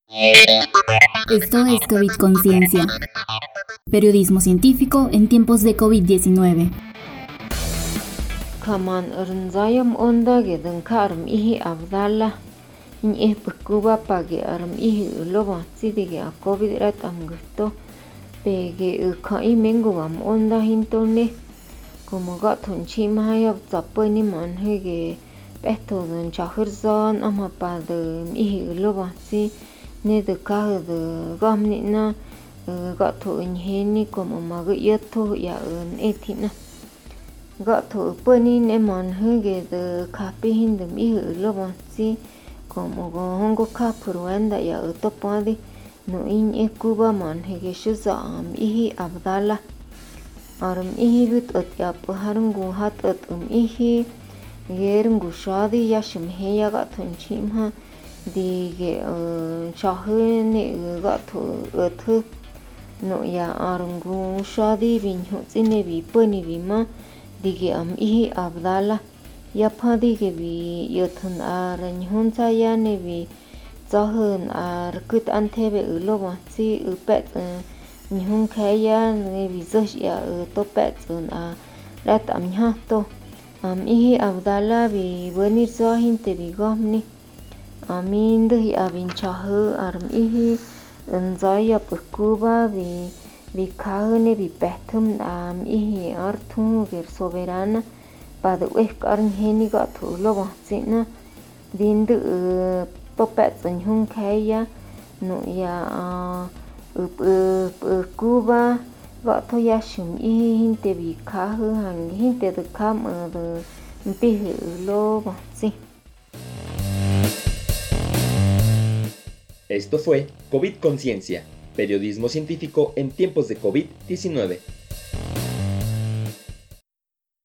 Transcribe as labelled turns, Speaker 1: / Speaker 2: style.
Speaker 1: Esto es COVID Conciencia, periodismo científico en tiempos de COVID-19.
Speaker 2: Kaman ernzayam onda gedin karm ihi abdalla in pekuba pagi arm ihi loba sidige a COVID rat am gusto pege kai mengo am onda hintone como gaton chimaya zapani man hege beto den chahirzan ama padem ihi loba si ne de ka de gamni na gato inheni como magayato ya en etina gato pani ne man hege de kapi hindem ihi loba si como hongo kapurwanda ya utopadi no in ekuba man hege shuzam ihi abdalla arm ihi bit at ya paharungu hat at ihi gerungu shadi yashim heya gaton chimha dige chahne gato at no ya arungu shadi bin hutsine bi pani bi ma dige am ihi abdalla ya phadi ge bi yotun ar nhunsa ya ne bi zahun ar kut antebe uloba si upet nhun khaya ne bi zosh ya topet a rat am nhato am ihi abdalla bi bonir zahin te bi gomni amin de abin chahu arm ihi nzaya pekuba bi kahne bi petum am ihi artu ger soberana pada karn heni gato loba sina dindu topet nhun khaya no ya kuba gato yashum ihi hinte bi kahu hang hinte de kam de mpihu loba si.
Speaker 3: Esto fue COVID Conciencia, periodismo científico en tiempos de COVID-19.